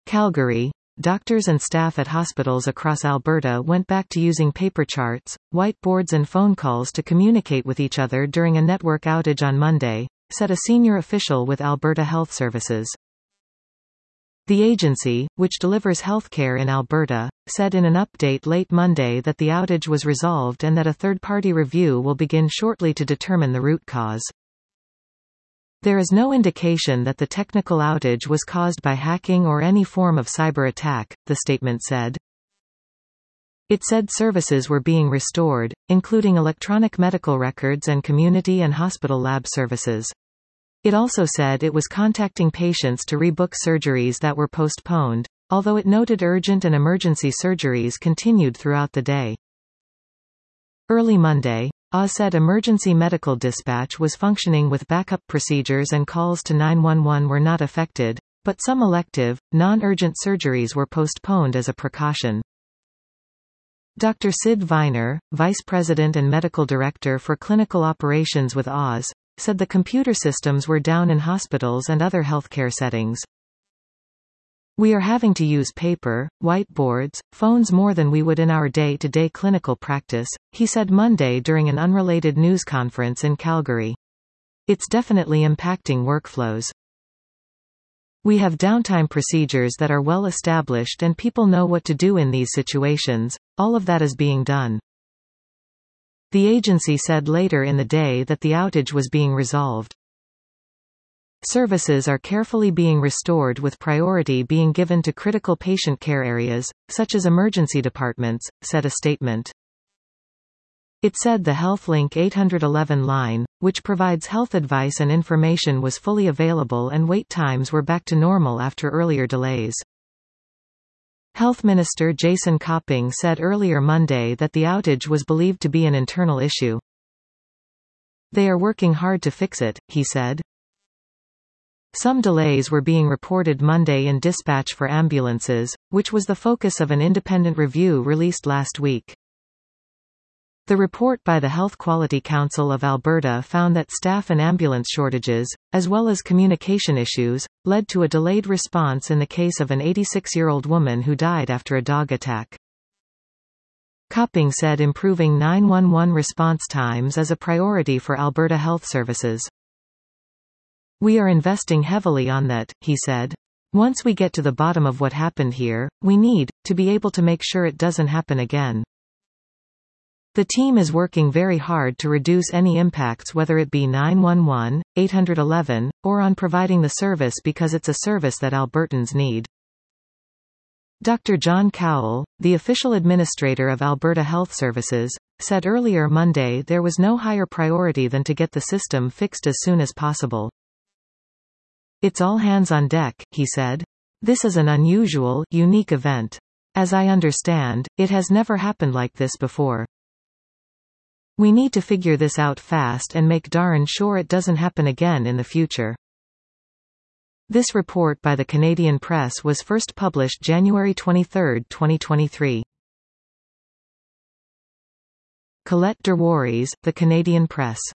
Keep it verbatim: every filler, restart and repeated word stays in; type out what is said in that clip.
Calgary. Doctors and staff at hospitals across Alberta went back to using paper charts, whiteboards and phone calls to communicate with each other during a network outage on Monday, said a senior official with Alberta Health Services. The agency, which delivers healthcare in Alberta, said in an update late Monday that the outage was resolved and that a third-party review will begin shortly to determine the root cause. There is no indication that the technical outage was caused by hacking or any form of cyber attack, the statement said. It said services were being restored, including electronic medical records and community and hospital lab services. It also said it was contacting patients to rebook surgeries that were postponed, although it noted urgent and emergency surgeries continued throughout the day. Early Monday, A S said emergency medical dispatch was functioning with backup procedures and calls to nine one one were not affected, but some elective, non-urgent surgeries were postponed as a precaution. Doctor Sid Viner, Vice President and Medical Director for Clinical Operations with A S, said the computer systems were down in hospitals and other healthcare settings. We are having to use paper, whiteboards, phones more than we would in our day-to-day clinical practice, he said Monday during an unrelated news conference in Calgary. It's definitely impacting workflows. We have downtime procedures that are well established and people know what to do in these situations. All of that is being done. The agency said later in the day that the outage was being resolved. Services are carefully being restored with priority being given to critical patient care areas, such as emergency departments, said a statement. It said the HealthLink eight one one line, which provides health advice and information, was fully available and wait times were back to normal after earlier delays. Health Minister Jason Copping said earlier Monday that the outage was believed to be an internal issue. They are working hard to fix it, he said. Some delays were being reported Monday in dispatch for ambulances, which was the focus of an independent review released last week. The report by the Health Quality Council of Alberta found that staff and ambulance shortages, as well as communication issues, led to a delayed response in the case of an eighty-six-year-old woman who died after a dog attack. Copping said improving nine one one response times is a priority for Alberta Health Services. We are investing heavily on that, he said. Once we get to the bottom of what happened here, we need to be able to make sure it doesn't happen again. The team is working very hard to reduce any impacts, whether it be nine one one, eight one one, or on providing the service, because it's a service that Albertans need. Doctor John Cowell, the official administrator of Alberta Health Services, said earlier Monday there was no higher priority than to get the system fixed as soon as possible. It's all hands on deck, he said. This is an unusual, unique event. As I understand, it has never happened like this before. We need to figure this out fast and make darn sure it doesn't happen again in the future. This report by the Canadian Press was first published January twenty-third, twenty twenty-three. Colette Derwaries, The Canadian Press.